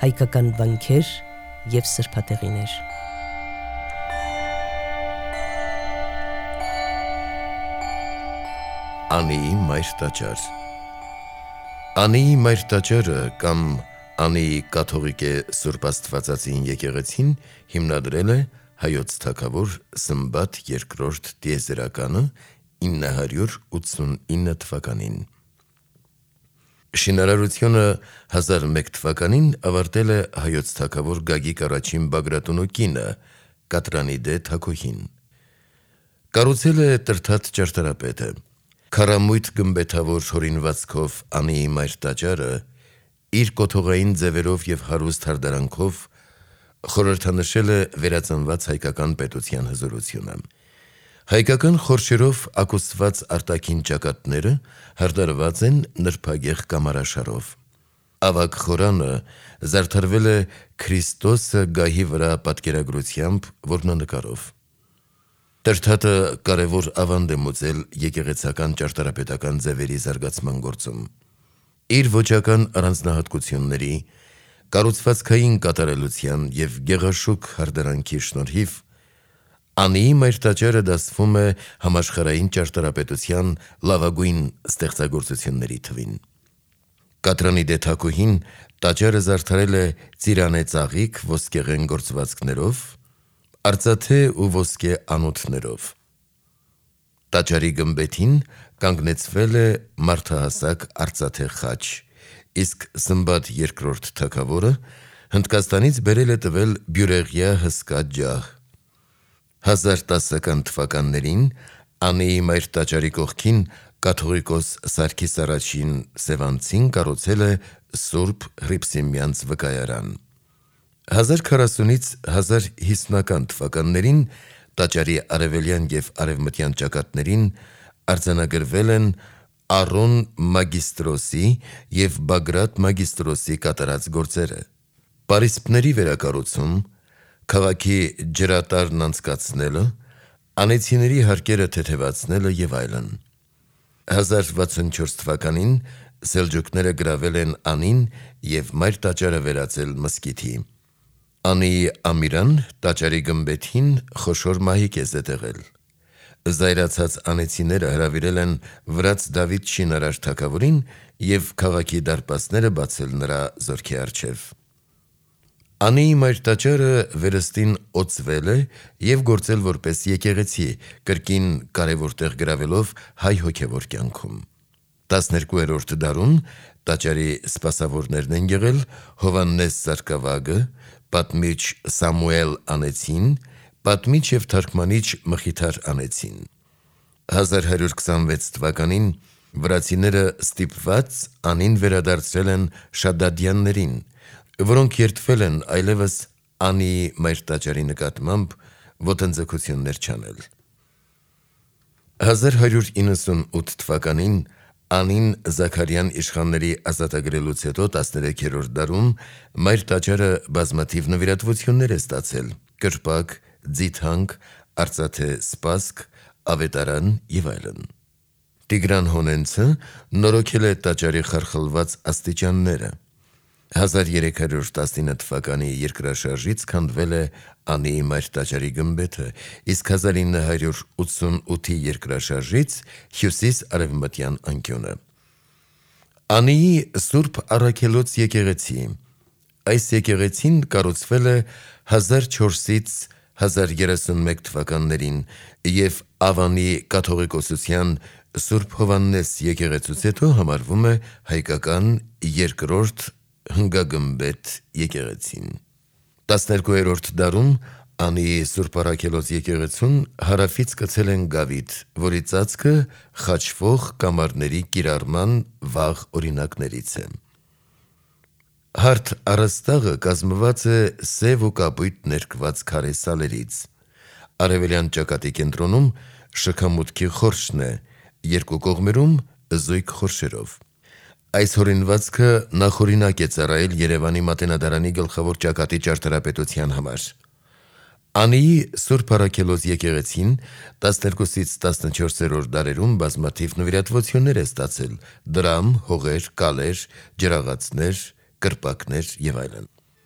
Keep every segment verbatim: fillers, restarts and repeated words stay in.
հայկական վանքեր և սրբատեղիներ։ Անիի մայր տաճար։ Անիի մայր տաճարը կամ Անիի կաթողիկե Սուրբ Աստվածածին եկեղեցին հիմնադրել է հայոց թագավոր Սմբատ երկրորդ տիեզերականը ինը հարյուր ութսունինը թվականին։ Շինարարությունը հազար մեկ թվականին ավարտել է հայոց թագավոր Գագիկ առաջին Բագրատունու կինը Կատրանիդե Թագուհին։ Կառուցել է Տրդատ ճարտարապետը։ Քառամույթ գմբեթավոր հորինվածքով Անիի մայր տաճարը իր կոթողային ձևերով և հարուստ հարդարանքով խորհրդանշել է վերածնված հայկական պետության հզորությունը։ Հայկական խորշերով ակուսված արտաքին ճակատները հարդարված են նրբագեղ կամարաշարով։ Ավագ խորանը զարդարվել է Քրիստոսը գահի վրա պատկերագրությամբ որմնանկարով։ Տրդատը կարևոր ավանդ է մուծել եկեղեցական ճարտարապետական ձևերի զարգացման գործում։ Իր ոճական առանձնահատկությունների, կառուցվածքային կատարելության և գեղաշուք հարդարանքի շնորհիվ Անիի մայր տաճարը դասվում է համաշխարհային ճարտարապետության լավագույն ստեղծագործությունների թվին։ Կատրանիդե Թագուհին տաճարը զարդարել է ծիրանե ծաղիկ ոսկեղեն գործվածքներով, արծաթե ու ոսկե անոթներով։ Տաճարի գմբեթին կանգնեցվել է մարդահասակ արծաթե խաչ, իսկ Սմբատ երկրորդ թագավորը Հնդկաստանից բերել է տվել բյուրեղյա հսկա ջահ։ Հազար տասական թվականներին Անիի մայր տաճարի կողքին կաթողիկոս Սարգիս առաջին Սևանցին կառուցել է Սուրբ Հռիփսիմյանց վկայարան։ Հազար քառասունից հազար հիսունական թվականներին տաճարի արևելյան և արևմտյան ճակատներին արձանագրվել են Արոն Մագիստրոսի և Բագրատ Մագիստրոսի կատարած գործերը։ Պարիսպների վերակառուցում, քաղաքի ջրատարն անցկացնելը, անեցիների հարկերը թեթևացնելը և այլն։ Հազար վաթսունչորս թվականին սելջուկները գրավել են Անին և մայր տաճարը վերածել մզկիթի։ Անիի ամիրան տաճարի գմբեթին խոշոր մահիկ է զետեղել։ Զայրացած անեցիները հրավիրել են վրաց Դավիթ շինարար թագավորին և քաղաքի դարպասները բացել նրա զորքի առջև։ Անիի մայր տաճարը վերստին օծվել է և գործել որպես եկեղեցի, կրկին կարևոր տեղ գրավելով հայ հոգևոր կյանքում։ տասներկուերորդ դարում տաճարի սպասավորներն են եղել Հովհաննես Սարգսակը, պատմիչ Սամուել Անեցին, պատմիչ և թարգմանիչ Մխիթար Անեցին։ հազար հարյուր քսանվեց թվականին վրացիները ստիպված Անին վերադարձրել են Շադադյաններին, որոնք երդվել են այլևս Անիի մայր տաճարի նկատմամբ ոտնձգություններ չանել։ հազար հարյուր իննսունութ թվականին Անին Զաքարյան իշխանների ազատագրելուց հետո տասներեքերորդ դարում մայր տաճարը բազմաթիվ նվիրատվություններ է ստացել՝ կրպակ, ձիթանք, արծաթե սպասք, ավետարան և այլն։ Տիգրան Հոնենցը նորոգել է տաճարի խարխլված աստիճանները։ հազար երեք հարյուր տասնինը թվականի երկրաշարժից քանդվել է Անիի մայր տաճարի գմբեթը, իսկ հազար ինը հարյուր ութսունութի երկրաշարժից հյուսիս-արևմտյան անկյունը։ Անիի Սուրբ Առաքելոց եկեղեցի։ Այս եկեղեցին կառուցվել է հազար չորսից հազար երեսունմեկ թվականներին և Ավանի կաթողիկոսության Սուրբ Հովհաննես եկեղեցուց հետո համարվում է հայկական երկրորդ հնգագմբեթ եկեղեցին։ տասներկուերորդ դարում Անիի Սուրբ Առաքելոց եկեղեցուն հարավից կցել են գավիթ, որի ծածկը խաչվող կամարների կիրառման վաղ օրինակներից է։ Հարթ առաստաղը կազմված է սև ու կապույտ ներկված քարե սալերից։ Արևելյան ճակատի կենտրոնում շքամուտքի խորշն է, երկու կողմերում զույգ խորշերով։ Այս հորինվածքը նախօրինակ է ծառայել Երևանի Մատենադարանի գլխավոր ճակատի ճարտարապետության համար։ Անիի Սուրբ Առաքելոց եկեղեցին տասներկուսից տասնչորսերորդ դարերում բազմաթիվ նվիրատվություններ է ստացել՝ դրամ, հողեր, կալեր, ջրաղացներ, կրպակներ և այլն։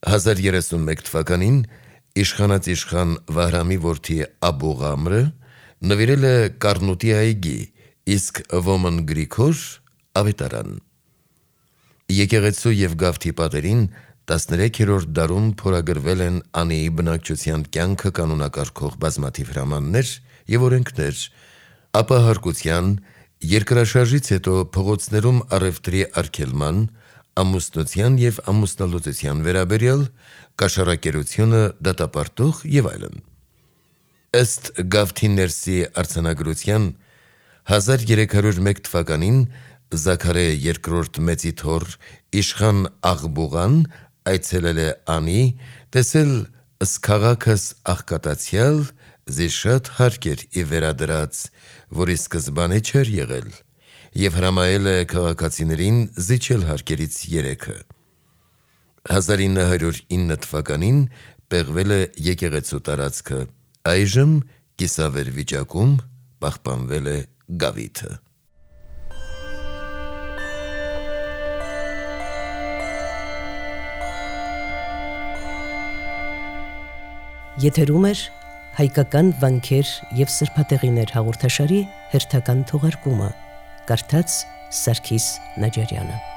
հազար երեսունմեկ թվականին իշխանած իշխան Վահրամի որդի Աբուղամրը նվիրել է Կառնուտի այգի, իսկ Ոմն Գրիգոր ավետարան։ Եկեղեցու եւ Գավթի պատերին տասներեքերորդ դարում փորագրվել են Անիի բնակչության կյանքը կանոնակարգող բազմաթիվ հրամաններ եւ օրենքներ, ապա հարկության, երկրաշարժից հետո փողոցներում առևտրի արգելման, ամուսնության եւ ամուսնալուծության վերաբերյալ, կաշառակերությունը դատապարտող եւ այլն։ Ըստ Գավթի ներսի արձանագրության հազար երեք հարյուր մեկ թվականին Զաքարե երկրորդ մեծի թոռ իշխան Աղբուղան այցելել է Անի, տեսել «Ըսքաղաքս աղքատացյալ, զի շատ հարկեր ի վերադրած, որի սկզբանե չէր եղել» եւ հրամայել է քաղաքացիներին զիջել հարկերից երեքը։ հազար ինը հարյուր ինը թվականին պեղվել է եկեղեցու տարածքը, այժմ կիսավեր վիճակում պահպանվել է գավիթը։ Եթերում էր հայկական վանքեր եւ սրբատեղիներ հաղորդաշարի հերթական թողարկումը, կարդաց Սարգիս Նաջարյանը։